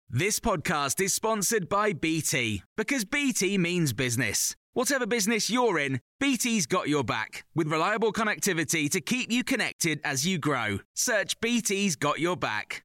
This podcast is sponsored by BT, because BT means business. Whatever business you're in, BT's got your back, with reliable connectivity to keep you connected as you grow. Search BT's got your back.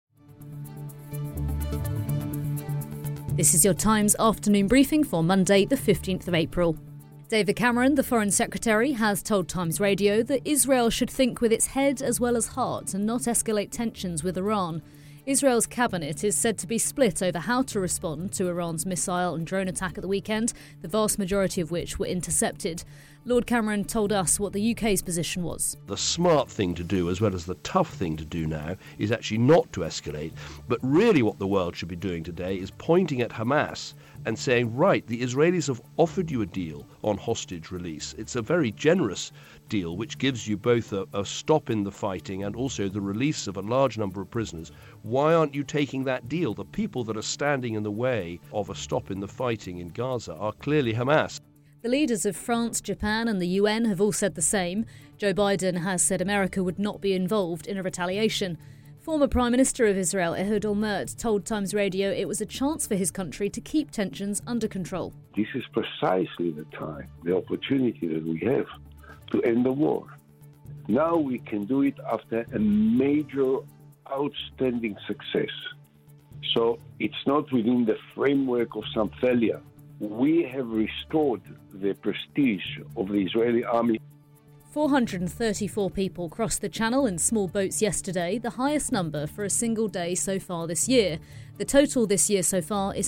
This is your Times afternoon briefing for Monday, the 15th of April. David Cameron, the Foreign Secretary, has told Times Radio that Israel should think with its head as well as heart and not escalate tensions with Iran. Israel's cabinet is said to be split over how to respond to Iran's missile and drone attack at the weekend, the vast majority of which were intercepted. Lord Cameron told us what the UK's position was. The smart thing to do, as well as the tough thing to do now, is actually not to escalate. But really what the world should be doing today is pointing at Hamas and saying, right, the Israelis have offered you a deal on hostage release. It's a very generous deal which gives you both a stop in the fighting and also the release of a large number of prisoners. Why aren't you taking that deal? The people that are standing in the way of a stop in the fighting in Gaza are clearly Hamas. The leaders of France, Japan and the UN have all said the same. Joe Biden has said America would not be involved in a retaliation. Former Prime Minister of Israel, Ehud Olmert, told Times Radio it was a chance for his country to keep tensions under control. This is precisely the time, the opportunity that we have to end the war. Now we can do it after a major, outstanding success. So it's not within the framework of some failure. We have restored the prestige of the Israeli army. 434 people crossed the channel in small boats yesterday, the highest number for a single day so far this year. The total this year so far is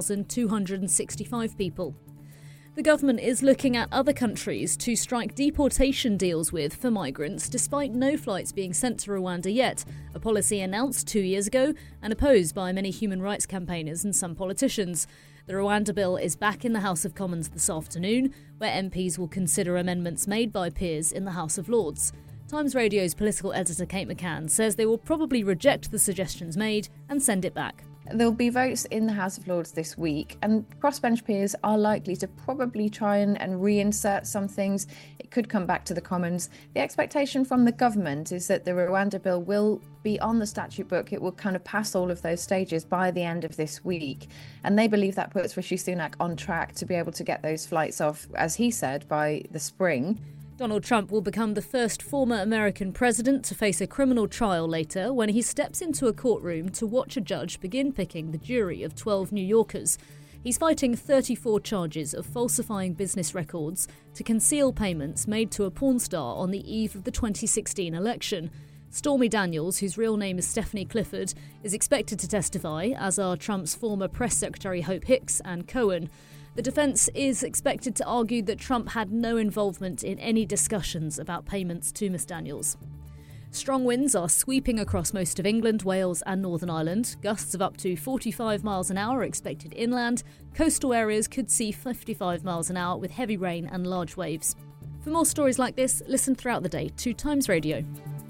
6,265 people. The government is looking at other countries to strike deportation deals with for migrants, despite no flights being sent to Rwanda yet, a policy announced 2 years ago and opposed by many human rights campaigners and some politicians. The Rwanda bill is back in the House of Commons this afternoon, where MPs will consider amendments made by peers in the House of Lords. Times Radio's political editor Kate McCann says they will probably reject the suggestions made and send it back. There'll be votes in the House of Lords this week, and crossbench peers are likely to probably try and reinsert some things. It could come back to the Commons. The expectation from the government is that the Rwanda bill will be on the statute book. It will kind of pass all of those stages by the end of this week. And they believe that puts Rishi Sunak on track to be able to get those flights off, as he said, by the spring. Donald Trump will become the first former American president to face a criminal trial later when he steps into a courtroom to watch a judge begin picking the jury of 12 New Yorkers. He's fighting 34 charges of falsifying business records to conceal payments made to a porn star on the eve of the 2016 election. Stormy Daniels, whose real name is Stephanie Clifford, is expected to testify, as are Trump's former press secretary Hope Hicks and Cohen. The defence is expected to argue that Trump had no involvement in any discussions about payments to Ms Daniels. Strong winds are sweeping across most of England, Wales and Northern Ireland. Gusts of up to 45 miles an hour are expected inland. Coastal areas could see 55 miles an hour with heavy rain and large waves. For more stories like this, listen throughout the day to Times Radio.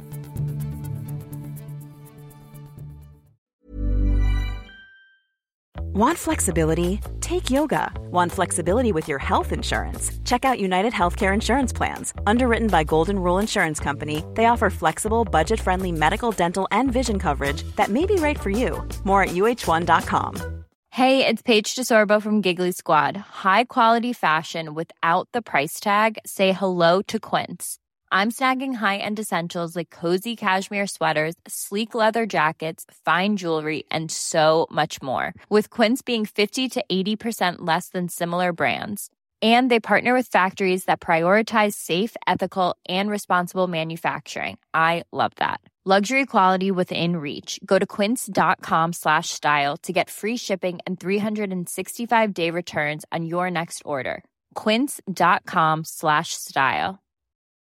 Want flexibility? Take yoga. Want flexibility with your health insurance? Check out United Healthcare Insurance Plans. Underwritten by Golden Rule Insurance Company, they offer flexible, budget-friendly medical, dental, and vision coverage that may be right for you. More at uh1.com. Hey, it's Paige DeSorbo from Giggly Squad. High quality fashion without the price tag. Say hello to Quince. I'm snagging high-end essentials like cozy cashmere sweaters, sleek leather jackets, fine jewelry, and so much more. With Quince being 50 to 80% less than similar brands. And they partner with factories that prioritize safe, ethical, and responsible manufacturing. I love that. Luxury quality within reach. Go to quince.com/style to get free shipping and 365-day returns on your next order. Quince.com/style.